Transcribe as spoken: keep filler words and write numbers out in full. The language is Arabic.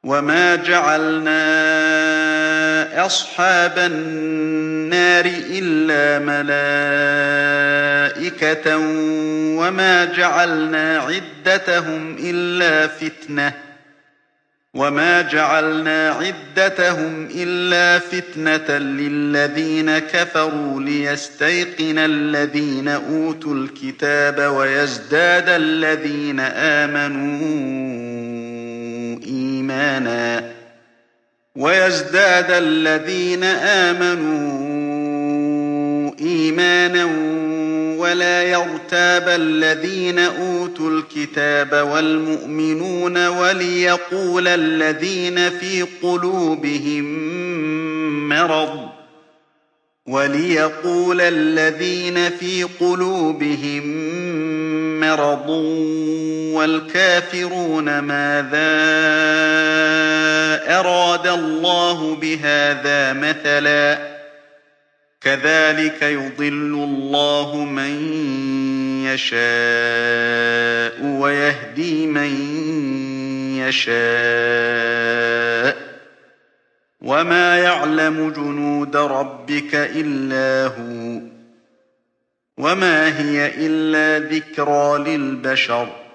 وَمَا جَعَلْنَا أَصْحَابَ النَّارِ إِلَّا مَلَائِكَةً وَمَا جَعَلْنَا عِدَّتَهُمْ إِلَّا فِتْنَةً وَمَا جَعَلْنَا عِدَّتَهُمْ إِلَّا فِتْنَةً لِّلَّذِينَ كَفَرُوا لِيَسْتَيْقِنَ الَّذِينَ أُوتُوا الْكِتَابَ وَيَزْدَادَ الَّذِينَ آمَنُوا إِيمَانًا وَيَزْدَادَ الَّذِينَ آمَنُوا إِيمَانًا وَلَا يَرْتَابَ الَّذِينَ أُوتُوا الْكِتَابَ وَالْمُؤْمِنُونَ وَلِيَقُولَ الَّذِينَ فِي قُلُوبِهِم مَّرَضٌ وَلِيَقُولَ الَّذِينَ فِي قُلُوبِهِم مَّرَضٌ وَالْكَافِرُونَ مَاذَا أَرَادَ اللَّهُ بِهَٰذَا مَثَلًا ۚ كَذَٰلِكَ يُضِلُّ اللَّهُ مَن يَشَاءُ وَيَهْدِي مَن يَشَاءُ ۚ وَمَا يَعْلَمُ جُنُودَ رَبِّكَ إِلَّا هُوَ ۚ وَمَا هِيَ إِلَّا ذِكْرَىٰ لِلْبَشَرِ